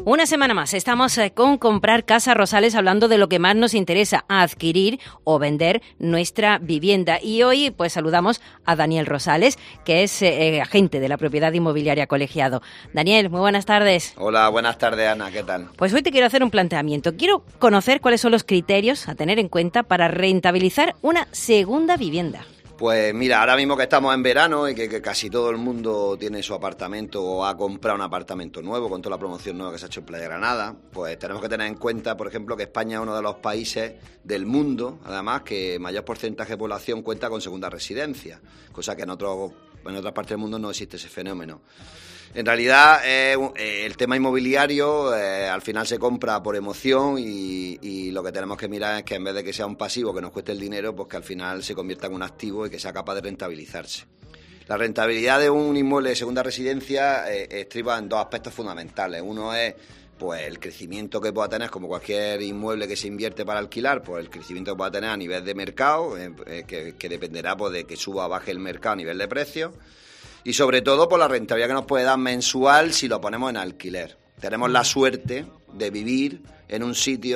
Una semana más estamos con Comprar Casa Rosales, hablando de lo que más nos interesa, adquirir o vender nuestra vivienda. Y hoy pues saludamos a Daniel Rosales, que es agente de la propiedad inmobiliaria Colegiado. Daniel, muy buenas tardes. Hola, buenas tardes, Ana, ¿qué tal? Pues hoy te quiero hacer un planteamiento. Quiero conocer cuáles son los criterios a tener en cuenta para rentabilizar una segunda vivienda. Pues mira, ahora mismo que estamos en verano y que casi todo el mundo tiene su apartamento o ha comprado un apartamento nuevo con toda la promoción nueva que se ha hecho en Playa Granada, pues tenemos que tener en cuenta, por ejemplo, que España es uno de los países del mundo, además, que mayor porcentaje de población cuenta con segunda residencia, cosa que en otras partes del mundo no existe ese fenómeno. En realidad, el tema inmobiliario al final se compra por emoción y lo que tenemos que mirar es que en vez de que sea un pasivo que nos cueste el dinero, pues que al final se convierta en un activo y que sea capaz de rentabilizarse. La rentabilidad de un inmueble de segunda residencia estriba en dos aspectos fundamentales. Uno es pues el crecimiento que pueda tener, como cualquier inmueble que se invierte para alquilar, pues el crecimiento que pueda tener a nivel de mercado, que dependerá pues de que suba o baje el mercado a nivel de precios. Y sobre todo por la rentabilidad que nos puede dar mensual si lo ponemos en alquiler. Tenemos la suerte de vivir en un sitio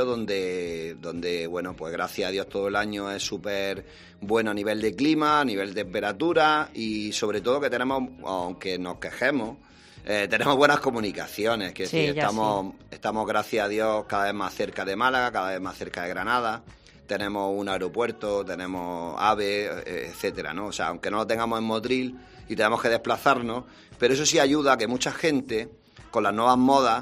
donde bueno, pues gracias a Dios todo el año es súper bueno a nivel de clima, a nivel de temperatura y sobre todo que tenemos, aunque nos quejemos, tenemos buenas comunicaciones. Que sí, estamos, gracias a Dios, cada vez más cerca de Málaga, cada vez más cerca de Granada. Tenemos un aeropuerto, tenemos AVE, etcétera, ¿no? O sea, aunque no lo tengamos en Motril y tenemos que desplazarnos, pero eso sí ayuda a que mucha gente, con las nuevas modas,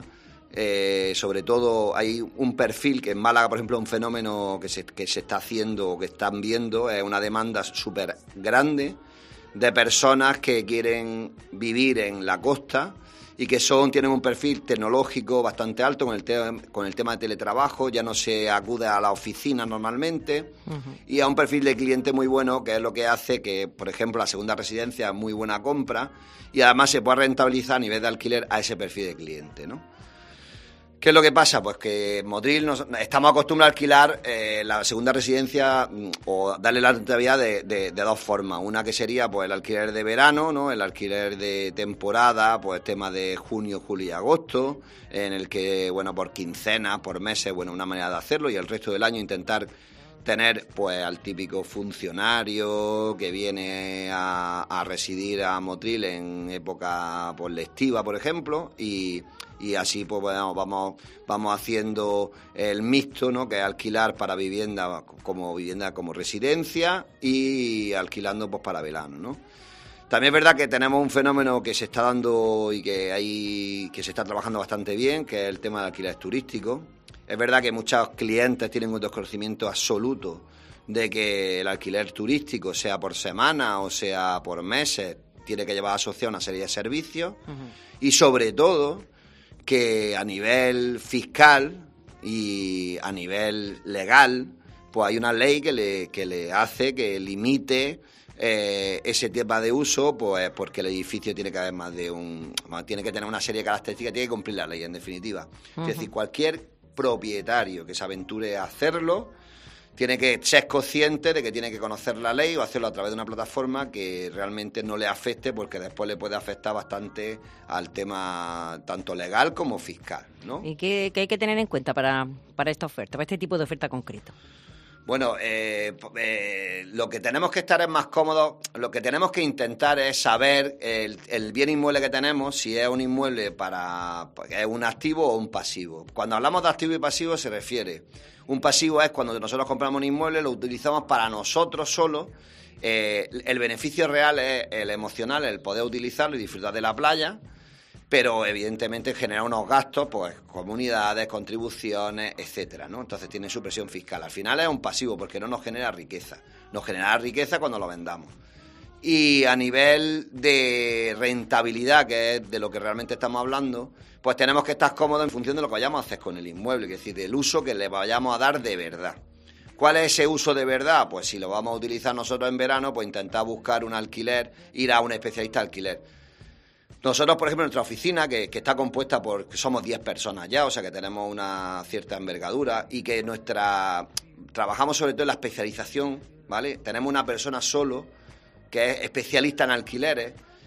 sobre todo hay un perfil que en Málaga, por ejemplo, un fenómeno que se está haciendo o que están viendo, es una demanda súper grande de personas que quieren vivir en la costa y que tienen un perfil tecnológico bastante alto con el tema de teletrabajo, ya no se acude a la oficina normalmente, y a un perfil de cliente muy bueno, que es lo que hace que, por ejemplo, la segunda residencia es muy buena compra y además se puede rentabilizar a nivel de alquiler a ese perfil de cliente, ¿no? ¿Qué es lo que pasa? Pues que en Motril estamos acostumbrados a alquilar la segunda residencia o darle la rentabilidad de dos formas. Una que sería pues el alquiler de verano, ¿no? El alquiler de temporada, pues tema de junio, julio y agosto, en el que, bueno, por quincenas, por meses, bueno, una manera de hacerlo, y el resto del año intentar tener pues al típico funcionario que viene a residir a Motril en época pues lectiva, por ejemplo, y así pues bueno, vamos haciendo el mixto, ¿no? Que es alquilar para vivienda como residencia y alquilando pues para verano, ¿no? También es verdad que tenemos un fenómeno que se está dando y que se está trabajando bastante bien, que es el tema del alquiler turístico. Es verdad que muchos clientes tienen un desconocimiento absoluto de que el alquiler turístico, sea por semana o sea por meses, tiene que llevar asociado una serie de servicios y sobre todo que a nivel fiscal y a nivel legal, pues hay una ley que le hace que limite ese tipo de uso, pues porque el edificio tiene que haber tiene que tener una serie de características, tiene que cumplir la ley en definitiva. Es decir, cualquier propietario que se aventure a hacerlo tiene que ser consciente de que tiene que conocer la ley o hacerlo a través de una plataforma que realmente no le afecte, porque después le puede afectar bastante al tema tanto legal como fiscal, ¿no? ¿Y qué hay que tener en cuenta para esta oferta, para este tipo de oferta concreto? Bueno, lo que tenemos que estar es más cómodos, lo que tenemos que intentar es saber el bien inmueble que tenemos, si es un inmueble es un activo o un pasivo. Cuando hablamos de activo y pasivo se refiere, un pasivo es cuando nosotros compramos un inmueble, lo utilizamos para nosotros solo, el beneficio real es el emocional, el poder utilizarlo y disfrutar de la playa, pero evidentemente genera unos gastos, pues comunidades, contribuciones, etcétera, ¿no? Entonces tiene su presión fiscal. Al final es un pasivo porque no nos genera riqueza. Nos genera riqueza cuando lo vendamos. Y a nivel de rentabilidad, que es de lo que realmente estamos hablando, pues tenemos que estar cómodos en función de lo que vayamos a hacer con el inmueble, es decir, del uso que le vayamos a dar de verdad. ¿Cuál es ese uso de verdad? Pues si lo vamos a utilizar nosotros en verano, pues intentar buscar un alquiler, ir a un especialista de alquiler. Nosotros, por ejemplo, nuestra oficina, que está compuesta que somos 10 personas ya, o sea que tenemos una cierta envergadura y que trabajamos sobre todo en la especialización, ¿vale? Tenemos una persona solo que es especialista en alquileres,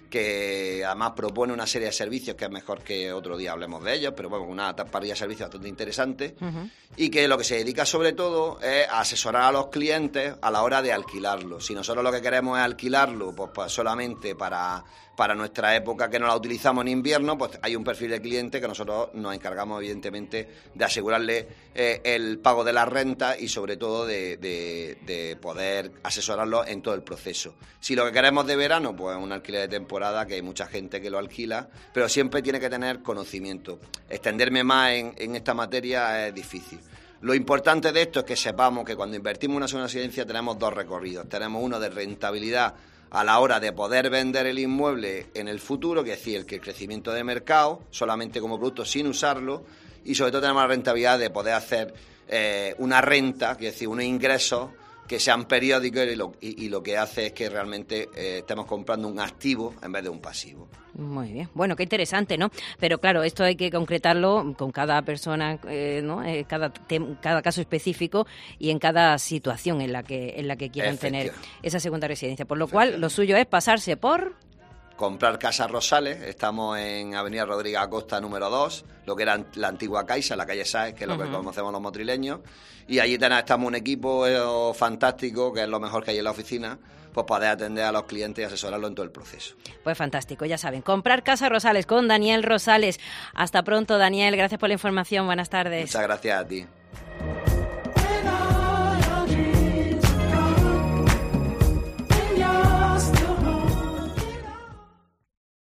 que además propone una serie de servicios que es mejor que otro día hablemos de ellos, pero bueno, una parrilla de servicios bastante interesante, y que lo que se dedica sobre todo es a asesorar a los clientes a la hora de alquilarlo. Si nosotros lo que queremos es alquilarlo pues solamente para nuestra época, que no la utilizamos en invierno, pues hay un perfil de cliente que nosotros nos encargamos evidentemente de asegurarle el pago de la renta y sobre todo de poder asesorarlo en todo el proceso. Si lo que queremos de verano, pues un alquiler de temporada, que hay mucha gente que lo alquila, pero siempre tiene que tener conocimiento. Extenderme más en esta materia es difícil. Lo importante de esto es que sepamos que cuando invertimos en una segunda residencia tenemos dos recorridos. Tenemos uno de rentabilidad a la hora de poder vender el inmueble en el futuro, que es decir, el crecimiento de mercado, solamente como producto sin usarlo, y sobre todo tenemos la rentabilidad de poder hacer una renta, que es decir, unos ingresos que sean periódicos y lo que hace es que realmente estemos comprando un activo en vez de un pasivo. Muy bien. Bueno, qué interesante, ¿no? Pero claro, esto hay que concretarlo con cada persona, ¿no? Cada caso específico y en cada situación en la que quieran tener esa segunda residencia. Por lo cual, lo suyo es pasarse por... Comprar Casa Rosales. Estamos en Avenida Rodríguez Acosta número 2, lo que era la antigua Caixa, la calle Sáez, que es lo que conocemos los motrileños, y allí estamos un equipo fantástico, que es lo mejor que hay en la oficina, pues poder atender a los clientes y asesorarlos en todo el proceso. Pues fantástico, ya saben, comprar Casa Rosales con Daniel Rosales. Hasta pronto, Daniel, gracias por la información, buenas tardes. Muchas gracias a ti.